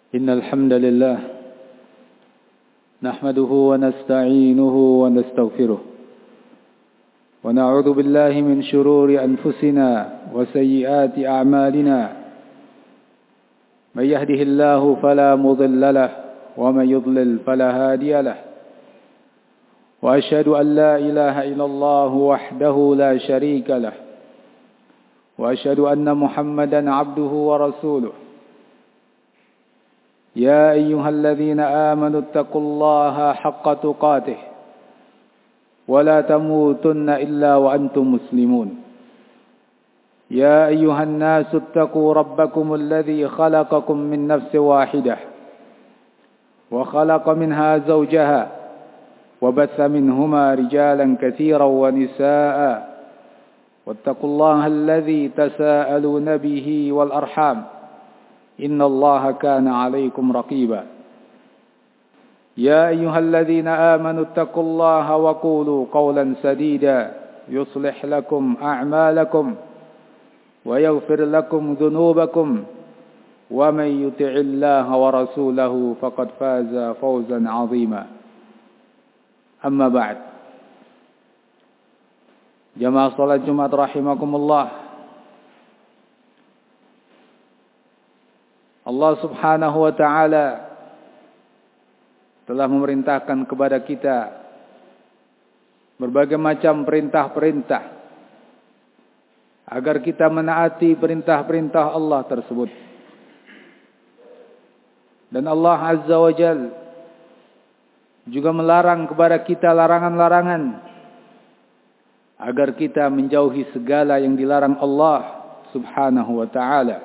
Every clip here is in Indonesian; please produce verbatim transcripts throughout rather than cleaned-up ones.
إن الحمد لله نحمده ونستعينه ونستغفره ونعوذ بالله من شرور أنفسنا وسيئات أعمالنا من يهده الله فلا مضل له ومن يضلل فلا هادي له وأشهد أن لا إله إلا الله وحده لا شريك له وأشهد أن محمدا عبده ورسوله يا أيها الذين آمنوا اتقوا الله حق تقاته ولا تموتن إلا وأنتم مسلمون يا أيها الناس اتقوا ربكم الذي خلقكم من نفس واحدة وخلق منها زوجها وبث منهما رجالا كثيرا ونساء واتقوا الله الذي تساءلون به والأرحام إن الله كان عليكم رقيبا يا أيها الذين آمنوا اتقوا الله وقولوا قولا سديدا يصلح لكم أعمالكم ويغفر لكم ذنوبكم ومن يطع الله ورسوله فقد فاز فوزا عظيما أما بعد جماعة صلاة Jumat rahimakumullah. Allah subhanahu wa ta'ala telah memerintahkan kepada kita berbagai macam perintah-perintah agar kita menaati perintah-perintah Allah tersebut. Dan Allah azza wa jal juga melarang kepada kita larangan-larangan agar kita menjauhi segala yang dilarang Allah subhanahu wa ta'ala.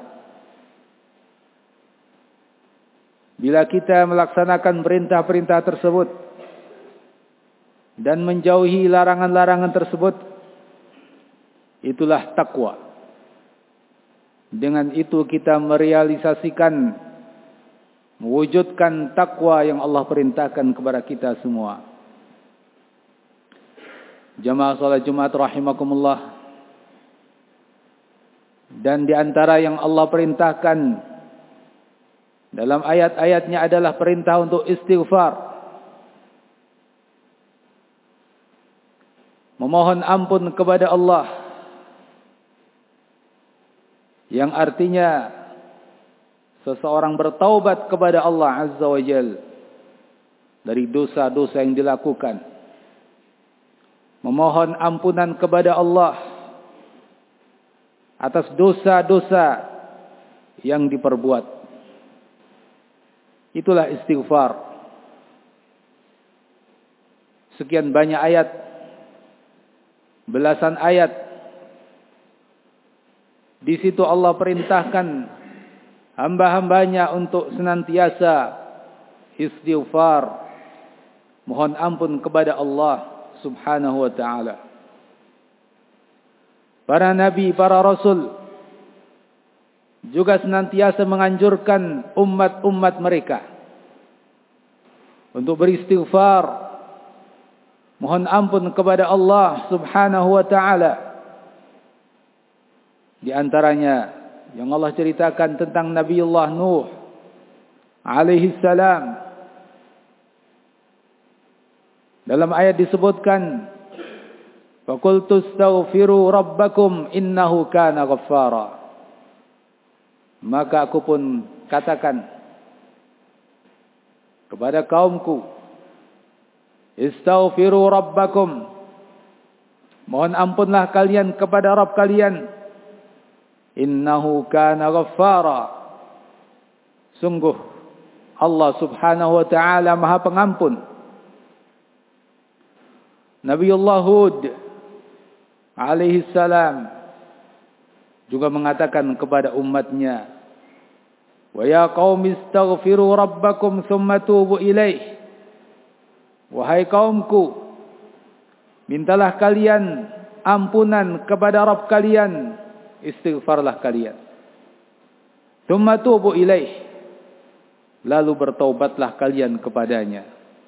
Bila kita melaksanakan perintah-perintah tersebut dan menjauhi larangan-larangan tersebut, itulah takwa. Dengan itu kita merealisasikan, mewujudkan takwa yang Allah perintahkan kepada kita semua. Jamaah salat Jumat rahimakumullah. Dan di antara yang Allah perintahkan dalam ayat-ayatnya adalah perintah untuk istighfar. Memohon ampun kepada Allah. Yang artinya seseorang bertaubat kepada Allah azza wa jal dari dosa-dosa yang dilakukan. Memohon ampunan kepada Allah atas dosa-dosa yang diperbuat. Itulah istighfar. Sekian banyak ayat, belasan ayat. Di situ Allah perintahkan hamba-hambanya untuk senantiasa istighfar, mohon ampun kepada Allah subhanahu wa ta'ala. Para nabi, para rasul juga senantiasa menganjurkan umat-umat mereka untuk beristighfar, mohon ampun kepada Allah subhanahu wa ta'ala. Di antaranya yang Allah ceritakan tentang Nabiullah Nuh alaihi salam. Dalam ayat disebutkan, "Faqultu astaghfiru rabbakum innahu kana ghaffara." Maka aku pun katakan kepada kaumku, istaghfiru rabbakum, mohon ampunlah kalian kepada Rabb kalian, innahu kana ghaffara, sungguh Allah subhanahu wa ta'ala maha pengampun. Nabiullah Hud alaihi salam juga mengatakan kepada umatnya, wa ya qaumi istaghfiru rabbakum thumma tubu ilaih. Wahai kaumku, mintalah kalian ampunan kepada Rabb kalian, istighfarlah kalian. Thumma tubu ilaih, lalu bertaubatlah kalian kepadanya.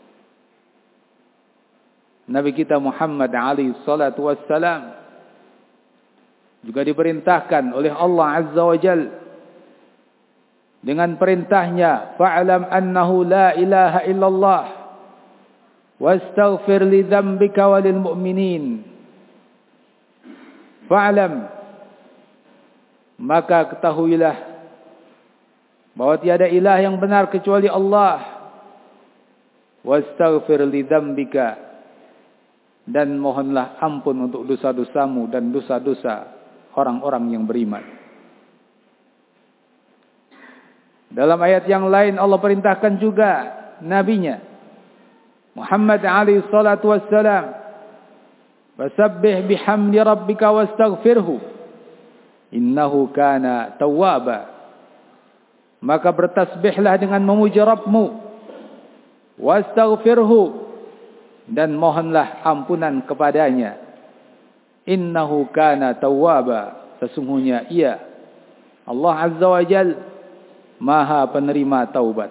Nabi kita Muhammad alaihi salatu wassalam juga diperintahkan oleh Allah azza wa jalla dengan perintahnya, fa'lam annahu la ilaha illallah wastaghfir li dzambika walil mu'minin. Fa'lam, maka ketahuilah bahwa tiada ilah yang benar kecuali Allah. Wastaghfir li dzambika, dan mohonlah ampun untuk dosa-dosamu dan dosa-dosa orang-orang yang beriman. Dalam ayat yang lain Allah perintahkan juga nabinya Muhammad alaihi salatu wassalam, fasabbih bihamdi rabbika wastaghfirhu innahu kana tawwaba. Maka bertasbihlah dengan memuji Rabbmu, wastaghfirhu, dan mohonlah ampunan kepadanya, innahu kana tawwaba, sesungguhnya ia Allah azza wa jal maha penerima taubat.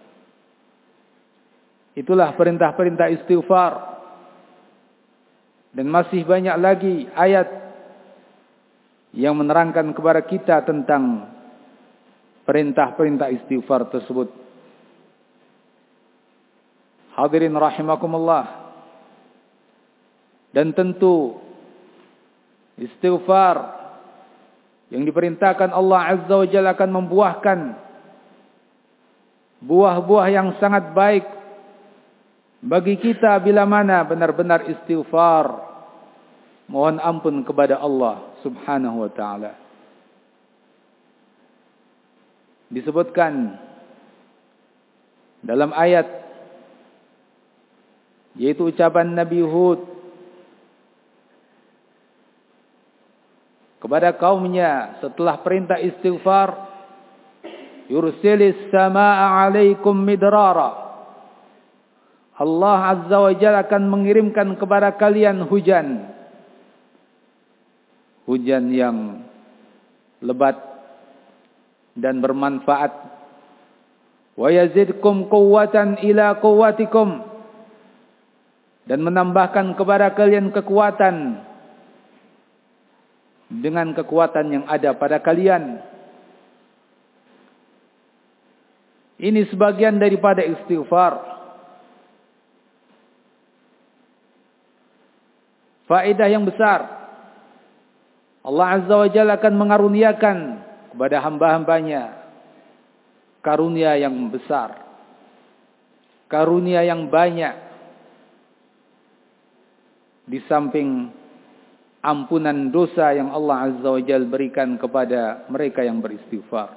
Itulah perintah-perintah istighfar. Dan masih banyak lagi ayat yang menerangkan kepada kita tentang perintah-perintah istighfar tersebut. Hadirin rahimakumullah. Dan tentu istighfar yang diperintahkan Allah Azza wa Jalla akan membuahkan buah-buah yang sangat baik bagi kita bila mana benar-benar istighfar, mohon ampun kepada Allah Subhanahu wa taala. Disebutkan dalam ayat, yaitu ucapan Nabi Hud kepada kaumnya setelah perintah istighfar, yursilis samaa'a 'alaikum midrara. Allah Azza wa Jalla akan mengirimkan kepada kalian hujan. Hujan yang lebat dan bermanfaat. Wa yazidkum quwwatan ila quwwatikum, dan menambahkan kepada kalian kekuatan dengan kekuatan yang ada pada kalian. Ini sebagian daripada istighfar. Faedah yang besar. Allah Azza wa Jalla akan mengaruniakan kepada hamba-hambanya karunia yang besar, karunia yang banyak, di samping ampunan dosa yang Allah Azza wa Jalla berikan kepada mereka yang beristighfar.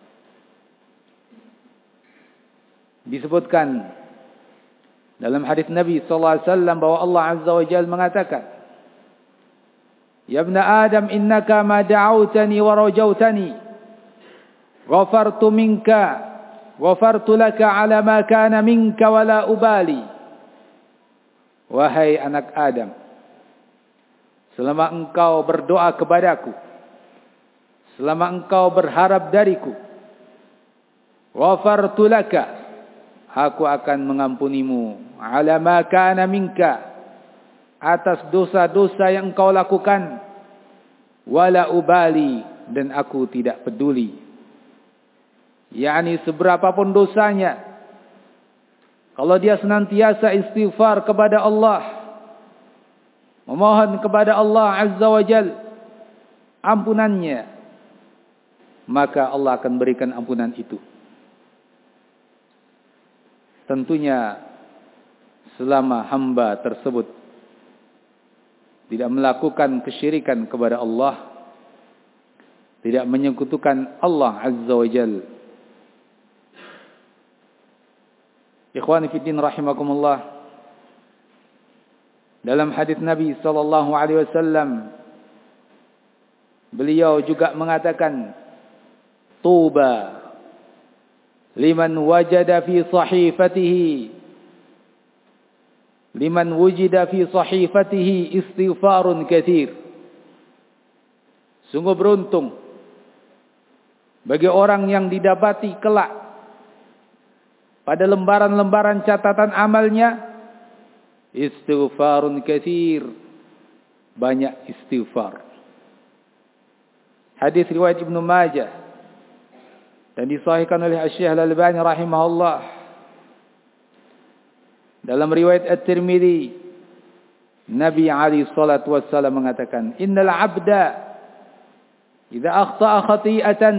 Disebutkan dalam hadis Nabi sallallahu alaihi wasallam bahwa Allah Azza wa Jalla mengatakan, ya ibna Adam, innaka ma da'awtani wa rajautani ghafartu minka ghafartu laka ala ma kana minka wa la ubali. Wahai anak Adam, selama engkau berdoa kepadaku, selama engkau berharap dariku, ghafartu laka, aku akan mengampunimu, ala ma kana minka, atas dosa-dosa yang engkau lakukan, wala ubali, dan aku tidak peduli. yakni seberapapun dosanya, kalau dia senantiasa istighfar kepada Allah, memohon kepada Allah Azza wa Jal ampunannya, maka Allah akan berikan ampunan itu. Tentunya selama hamba tersebut tidak melakukan kesyirikan kepada Allah, tidak menyekutukan Allah Azza wa Jal. Ikhwani fi din rahimakumullah, dalam hadis Nabi sallallahu alaihi wasallam beliau juga mengatakan, tuba liman wajada fi sahifatihi liman wujida fi sahifatihi istighfarun katsir. Sungguh beruntung bagi orang yang didapati kelak pada lembaran-lembaran catatan amalnya istighfarun katsir, banyak istighfar. Hadis riwayat Ibnu Majah dan disahihkan oleh Syekh Al-Albani rahimahullah. Dalam riwayat At-Tirmidzi, Nabi alaihi salatu wassalam mengatakan, "Innal 'abda idza akhta'a khati'atan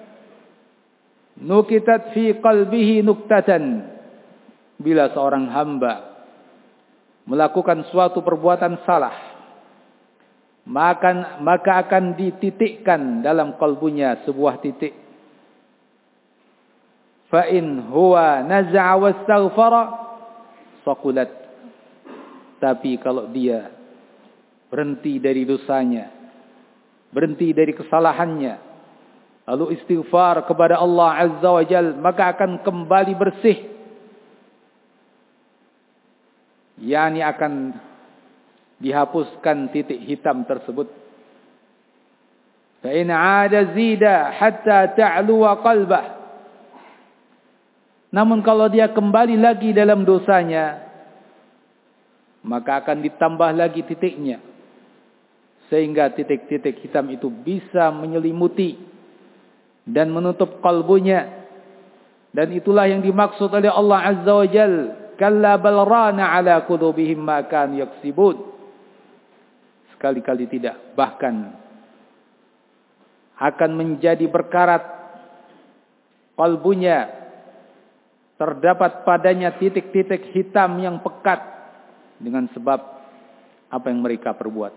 nukitat fi qalbihi nuktatan." Bila seorang hamba melakukan suatu perbuatan salah, maka maka akan dititikkan dalam kalbunya sebuah titik. Fa in huwa naza'a wastaghfara saqulat. Tapi kalau dia berhenti dari dosanya, berhenti dari kesalahannya, lalu istighfar kepada Allah Azza wa Jalla, maka akan kembali bersih. yakni akan dihapuskan titik hitam tersebut. Fa in 'ada zida hatta ta'luwa qalbah. Namun kalau dia kembali lagi dalam dosanya, maka akan ditambah lagi titiknya, sehingga titik-titik hitam itu bisa menyelimuti dan menutup kalbunya. Dan itulah yang dimaksud oleh Allah Azza wa Jalla, kalla bal rana ala qulubihim ma kanu yaksibun. Sekali-kali tidak, bahkan akan menjadi berkarat kalbunya, terdapat padanya titik-titik hitam yang pekat dengan sebab apa yang mereka perbuat.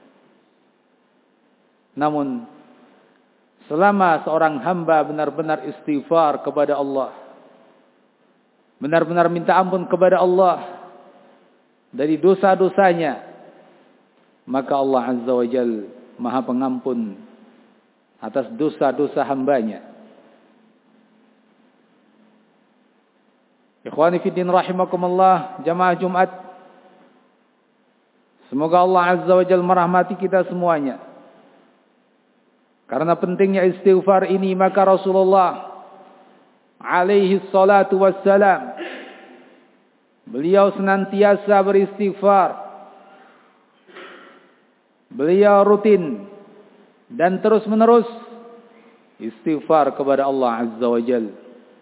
Namun selama seorang hamba benar-benar istighfar kepada Allah, benar-benar minta ampun kepada Allah dari dosa-dosanya, maka Allah Azza wa Jalla Maha Pengampun atas dosa-dosa hambanya. Ikhwani fiddin rahimakumullah, jamaah Jumat, semoga Allah Azza wa Jalla merahmati kita semuanya. Karena pentingnya istighfar ini, maka Rasulullah alaihi salatu wassalam, beliau senantiasa beristighfar. Beliau rutin dan terus menerus istighfar kepada Allah Azza wa Jalla.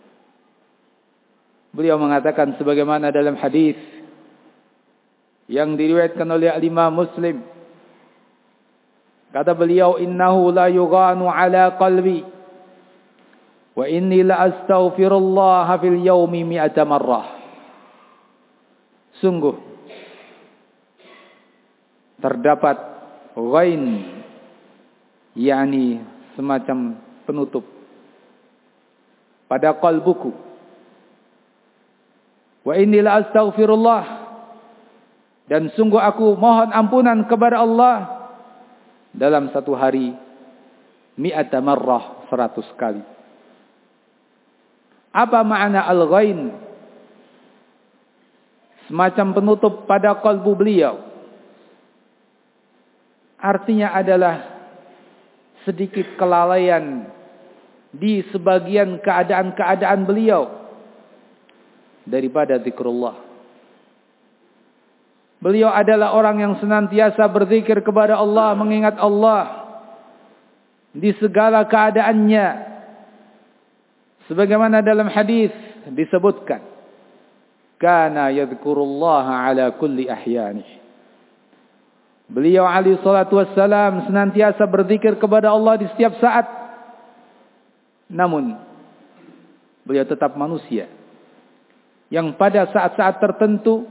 Beliau mengatakan sebagaimana dalam hadis yang diriwayatkan oleh Imam Muslim, kata beliau, innahu la yughanu ala qalbi wa inni la astaghfirullah fil yaumi mi'ata marrah. Sungguh terdapat ghain, yakni semacam penutup pada qalbuku. Wa inni la astaghfirullah, dan sungguh aku mohon ampunan kepada Allah dalam satu hari mi'ata marrah, seratus kali. Apa makna al-ghain? Semacam penutup pada kalbu beliau. Artinya adalah sedikit kelalaian di sebagian keadaan-keadaan beliau daripada zikrullah. Beliau adalah orang yang senantiasa berzikir kepada Allah, mengingat Allah di segala keadaannya. Sebagaimana dalam hadis disebutkan, kana yadhkurullaha ala kulli ahyanih. Beliau alaihi salatu wassalam senantiasa berzikir kepada Allah di setiap saat. Namun beliau tetap manusia yang pada saat-saat tertentu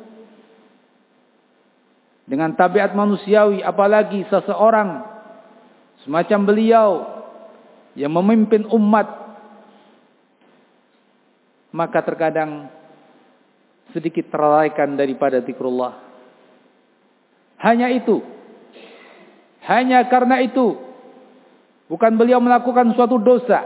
dengan tabiat manusiawi, apalagi seseorang semacam beliau yang memimpin umat, maka terkadang sedikit terlalaikan daripada zikrullah. Hanya itu, hanya karena itu, bukan beliau melakukan suatu dosa,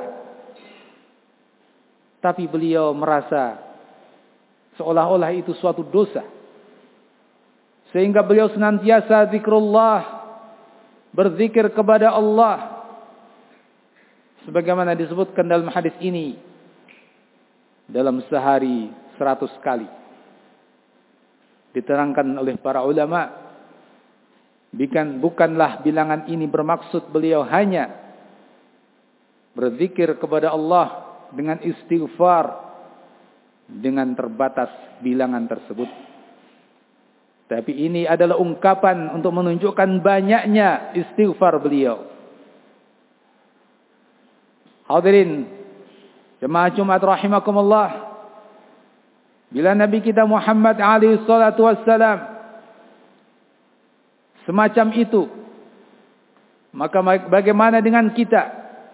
tapi beliau merasa seolah-olah itu suatu dosa, sehingga beliau senantiasa zikrullah, berzikir kepada Allah, sebagaimana disebutkan dalam hadis ini, dalam sehari seratus kali. Diterangkan oleh para ulama, bukan bukanlah bilangan ini bermaksud beliau hanya berzikir kepada Allah dengan istighfar dengan terbatas bilangan tersebut. Tapi ini adalah ungkapan untuk menunjukkan banyaknya istighfar beliau. Hadirin jemaah Jumat rahimakumullah, bila Nabi kita Muhammad alaihi salatu wassalam semacam itu, maka bagaimana dengan kita,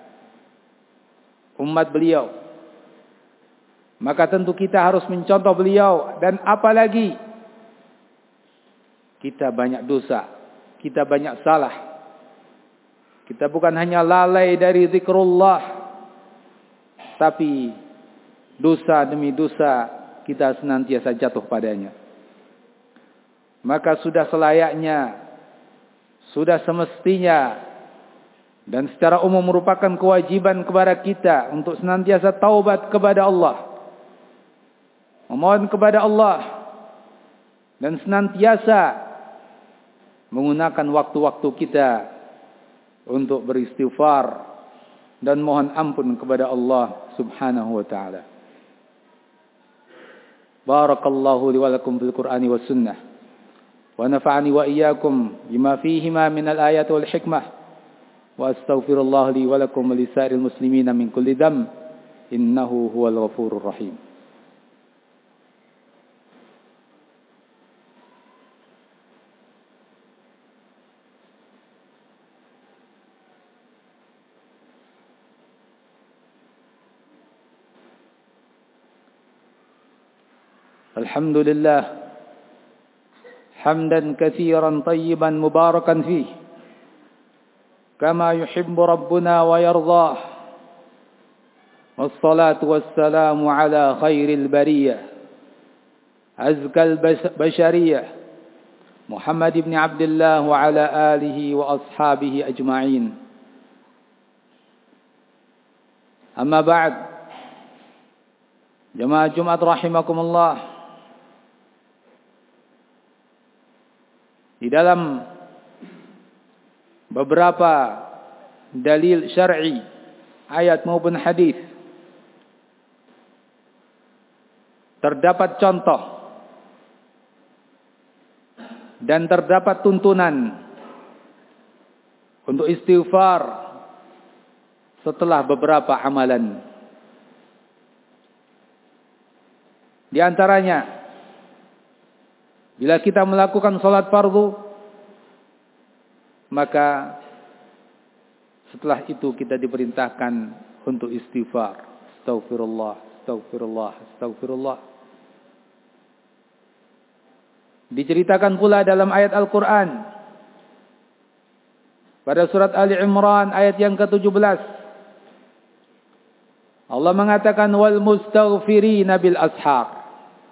umat beliau? Maka tentu kita harus mencontoh beliau. Dan apalagi kita banyak dosa, kita banyak salah. Kita bukan hanya lalai dari zikrullah, tapi dosa demi dosa kita senantiasa jatuh padanya. Maka sudah selayaknya, sudah semestinya, dan secara umum merupakan kewajiban kepada kita untuk senantiasa taubat kepada Allah, memohon kepada Allah, dan senantiasa menggunakan waktu-waktu kita untuk beristighfar dan mohon ampun kepada Allah Subhanahu wa taala. Barakallahu li wa lakum fil Qur'ani was sunnah. ونفعني وإياكم بما فيهما من الآيات والحكمة وأستغفر الله لي ولكم ولسائر المسلمين من كل ذنب إنه هو الغفور الرحيم. الحمد لله حمدا كثيرا طيبا مباركا فيه كما يحب ربنا ويرضاه، والصلاة والسلام على خير البرية أزكى البشرية محمد بن عبد الله وعلى آله وأصحابه أجمعين. أما بعد، جماعة Jumat rahimakumullah, di dalam beberapa dalil syar'i, ayat maupun hadis, terdapat contoh dan terdapat tuntunan untuk istighfar setelah beberapa amalan. Di antaranya, bila kita melakukan salat fardu, maka setelah itu kita diperintahkan untuk istighfar. Astaghfirullah, astaghfirullah, astaghfirullah. Diceritakan pula dalam ayat Al-Quran pada surat Ali Imran ayat yang ke tujuh belas. Allah mengatakan wal mustaghfirina bil ashar.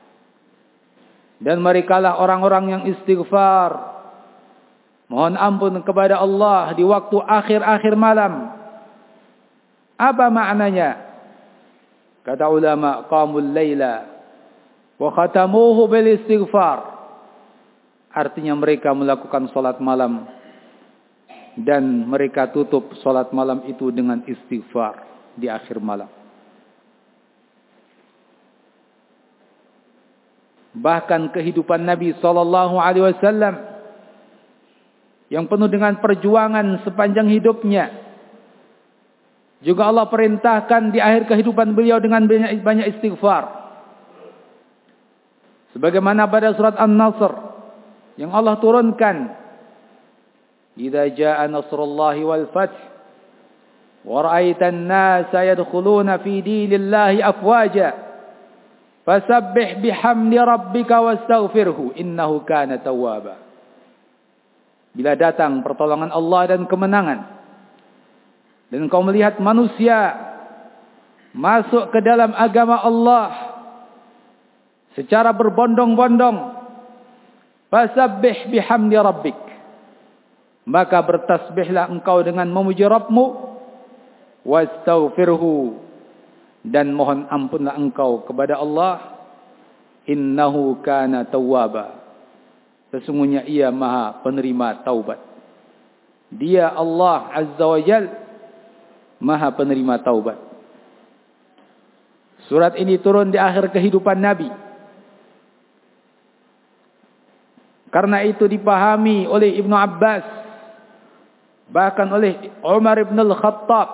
Dan merekalah orang-orang yang istighfar, mohon ampun kepada Allah di waktu akhir-akhir malam. Apa maknanya? Kata ulama, qamul laila wa khatamuhu bil istighfar. Artinya mereka melakukan salat malam dan mereka tutup salat malam itu dengan istighfar di akhir malam. Bahkan kehidupan Nabi sallallahu alaihi wasallam yang penuh dengan perjuangan sepanjang hidupnya, juga Allah perintahkan di akhir kehidupan beliau dengan banyak, banyak istighfar. Sebagaimana pada surat An-Nasr yang Allah turunkan, "Idza jaa nasrullahi wal fath wa ra'aitan nasa yadkhuluna fi dinillahi afwaja fasabbih bihamdi rabbika wastaghfirhu innahu kana tawwaba." Bila datang pertolongan Allah dan kemenangan, dan kau melihat manusia masuk ke dalam agama Allah secara berbondong-bondong, fasabbih bihamdi rabbik, maka bertasbihlah engkau dengan memuji Rabbmu, wastaghfirhu, dan mohon ampunlah engkau kepada Allah, innahu kana tawwaba, sesungguhnya ia maha penerima taubat. Dia Allah Azza wa Jal maha penerima taubat. Surat ini turun di akhir kehidupan Nabi. Karena itu dipahami oleh Ibnu Abbas, bahkan oleh Umar ibn al-Khattab,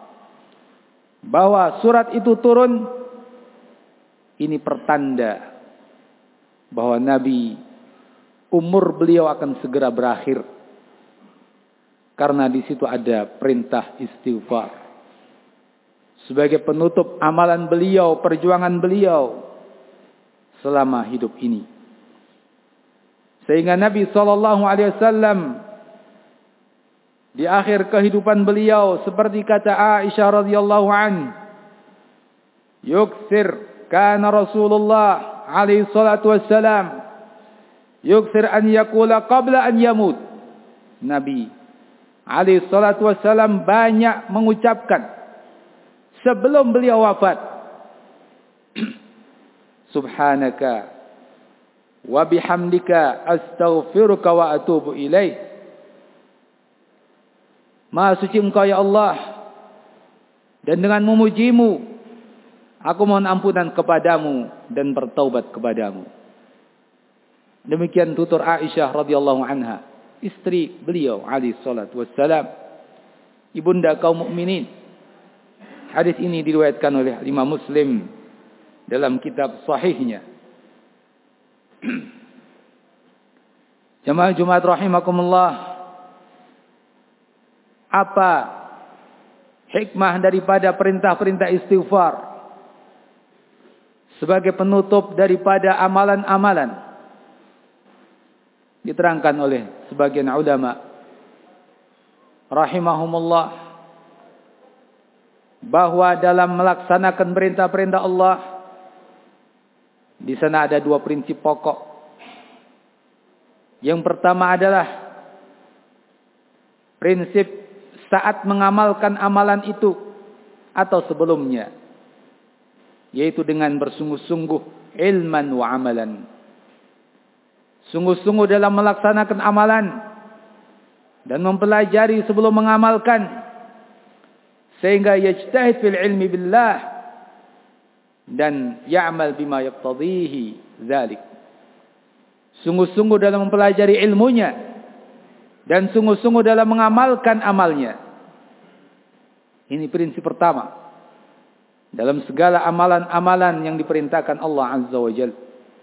bahwa surat itu turun ini pertanda bahwa Nabi umur beliau akan segera berakhir. Karena di situ ada perintah istighfar sebagai penutup amalan beliau, perjuangan beliau selama hidup ini. Sehingga Nabi sallallahu alaihi wasallam di akhir kehidupan beliau seperti kata Aisyah radhiyallahu an, yukthir kana Rasulullah alaihi salatu wassalam yukthir an yaqula qabla an yamut. Nabi alaihi salatu wassalam banyak mengucapkan sebelum beliau wafat, subhanaka wa bihamdika astaghfiruka wa atubu ilaih. Maha suci Engkau ya Allah, dan dengan memujimu aku mohon ampunan kepadamu dan bertaubat kepadamu. Demikian tutur Aisyah radhiyallahu anha, istri beliau alaihi salatu wassalam, ibunda kaum mukminin. Hadis ini diriwayatkan oleh Imam Muslim dalam kitab sahihnya. Jamaah Jumat rahimakumullah, apa hikmah daripada perintah-perintah istighfar sebagai penutup daripada amalan-amalan? Diterangkan oleh sebagian ulama rahimahumullah bahwa dalam melaksanakan perintah-perintah Allah, di sana ada dua prinsip pokok. Yang pertama adalah prinsip saat mengamalkan amalan itu atau sebelumnya, yaitu dengan bersungguh-sungguh ilman wa amalan. Sungguh-sungguh dalam melaksanakan amalan dan mempelajari sebelum mengamalkan, sehingga yajtahid fil ilmi billah dan ya'mal bima yaqtadhihi dzalik. Sungguh-sungguh dalam mempelajari ilmunya dan sungguh-sungguh dalam mengamalkan amalnya. Ini prinsip pertama dalam segala amalan-amalan yang diperintahkan Allah Azza wa Jalla.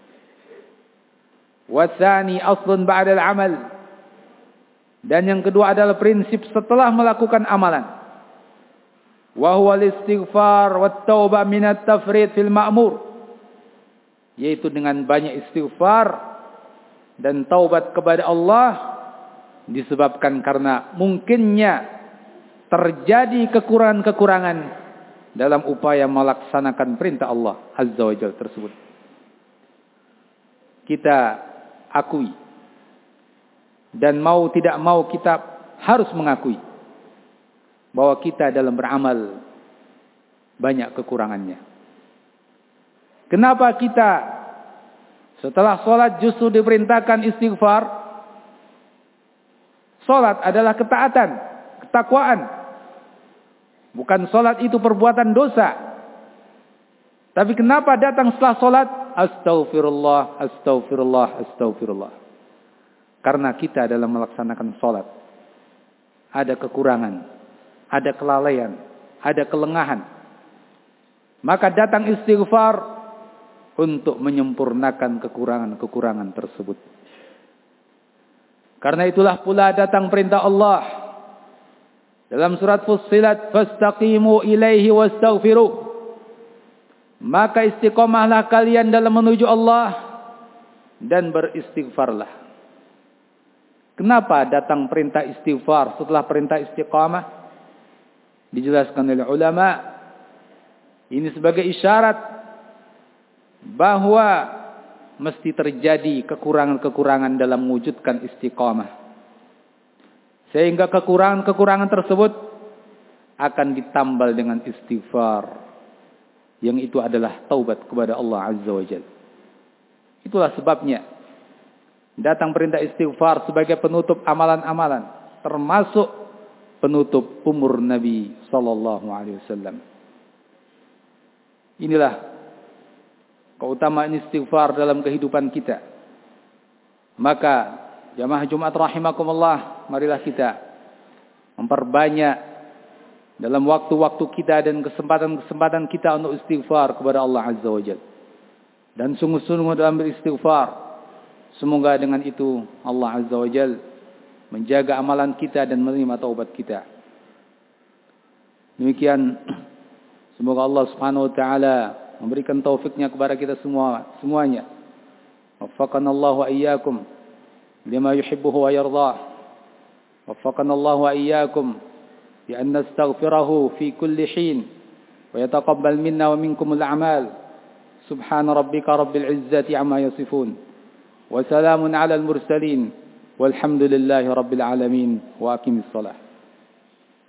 Wa tsani aslun ba'da al-amal. Dan yang kedua adalah prinsip setelah melakukan amalan. Wa huwa al-istighfar wat taubah min at-tafrid fil ma'mur. Yaitu dengan banyak istighfar dan taubat kepada Allah disebabkan karena mungkinnya terjadi kekurangan-kekurangan dalam upaya melaksanakan perintah Allah Azza wa Jalla tersebut. Kita akui dan mau tidak mau kita harus mengakui bahwa kita dalam beramal banyak kekurangannya. Kenapa kita setelah sholat justru diperintahkan istighfar? Sholat adalah ketaatan, ketakwaan. Bukan sholat itu perbuatan dosa. Tapi kenapa datang setelah sholat? Astaghfirullah, astaghfirullah, astaghfirullah. Karena kita dalam melaksanakan sholat ada kekurangan, ada kelalaian, ada kelengahan. Maka datang istighfar untuk menyempurnakan kekurangan-kekurangan tersebut. Karena itulah pula datang perintah Allah dalam surat Fussilat, fastaqimu ilaihi wastaghfiruh. Maka istiqomahlah kalian dalam menuju Allah dan beristighfarlah. Kenapa datang perintah istighfar setelah perintah istiqamah? Dijelaskan oleh ulama, ini sebagai isyarat bahwa mesti terjadi kekurangan-kekurangan dalam mewujudkan istiqamah. Sehingga kekurangan-kekurangan tersebut akan ditambal dengan istighfar. Yang itu adalah taubat kepada Allah Azza wa Jalla. Itulah sebabnya datang perintah istighfar sebagai penutup amalan-amalan, termasuk penutup umur Nabi sallallahu alaihi wasallam. Inilah keutamaan istighfar dalam kehidupan kita. Maka jamaah Jumat rahimakumullah, marilah kita memperbanyak dalam waktu-waktu kita dan kesempatan-kesempatan kita untuk istighfar kepada Allah Azza wa Jalla. Dan sungguh-sungguh dalam beristighfar. Semoga dengan itu Allah Azza wa Jalla menjaga amalan kita dan menerima taubat kita. Demikian, semoga Allah Subhanahu wa taala memberikan taufiknya kepada kita semua semuanya. Waffaqana Allah wa iyyakum lima yuhibbuhu wa yardah. Waffaqana Allah wa iyyakum bi an nastaghfirahu fi kulli hin wa yataqabbal minna wa minkum al-a'mal. Subhana rabbika rabbil izzati amma yasifun. Wa salamun 'alal mursalin. Walhamdulillahi rabbil alamin. Wa aqimis shalah.